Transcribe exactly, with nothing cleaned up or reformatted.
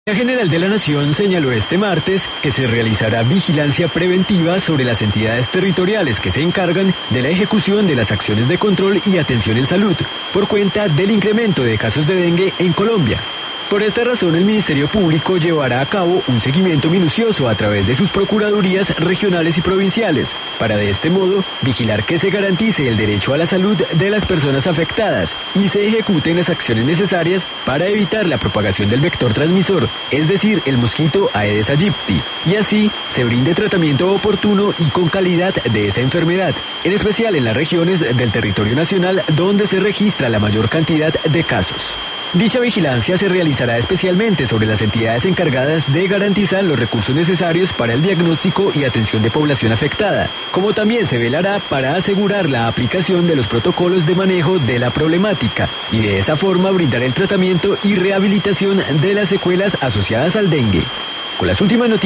La General de la Nación señaló este martes que se realizará vigilancia preventiva sobre las entidades territoriales que se encargan de la ejecución de las acciones de control y atención en salud, por cuenta del incremento de casos de dengue en Colombia. Por esta razón, el Ministerio Público llevará a cabo un seguimiento minucioso a través de sus procuradurías regionales y provinciales, para de este modo vigilar que se garantice el derecho a la salud de las personas afectadas y se ejecuten las acciones necesarias para evitar la propagación del vector transmisor, es decir, el mosquito Aedes aegypti, y así se brinde tratamiento oportuno y con calidad de esa enfermedad, en especial en las regiones del territorio nacional donde se registra la mayor cantidad de casos. Dicha vigilancia se realizará especialmente sobre las entidades encargadas de garantizar los recursos necesarios para el diagnóstico y atención de población afectada, como también se velará para asegurar la aplicación de los protocolos de manejo de la problemática y de esa forma brindar el tratamiento y rehabilitación de las secuelas asociadas al dengue. Con las últimas noticias